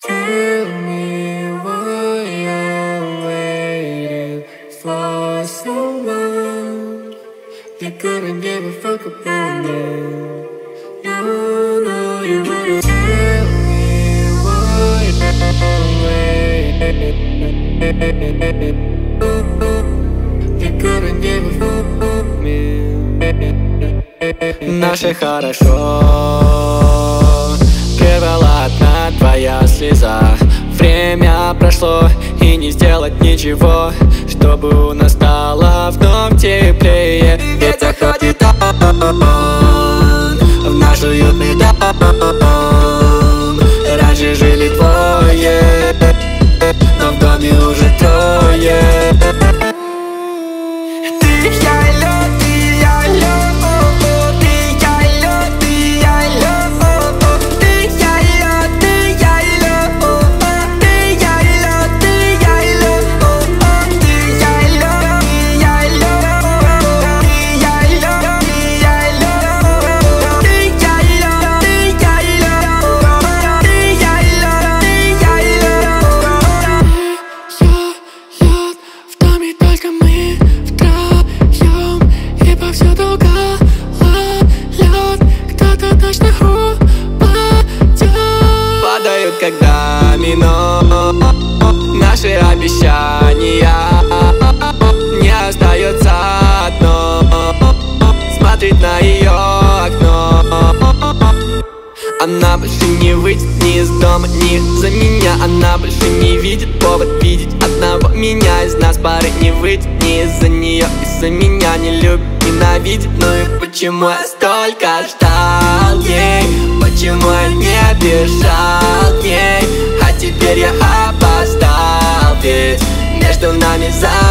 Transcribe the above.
Tell me why I'm waiting for so long. You couldn't give a fuck about me. No, you wouldn't. Tell me why I'm waiting. You couldn't give a fuck about me. Наше хорошо привела одна твоя слеза. Время прошло, и не сделать ничего, чтобы у нас стало вновь теплее. Ветер ходит в наш уютный дом. Раньше жили двое, но в доме уже трое. Когда минут наши обещания, не остается одно — смотреть на ее окно. Она больше не выйдет ни из дома, ни за меня. Она больше не видит повод видеть одного меня. Из нас пары не выйдет ни из-за нее, из-за меня. Не любит, ненавидит. Ну и почему я столько ждал ей? Почему я не бежал к ней? А теперь я опоздал, ведь между нами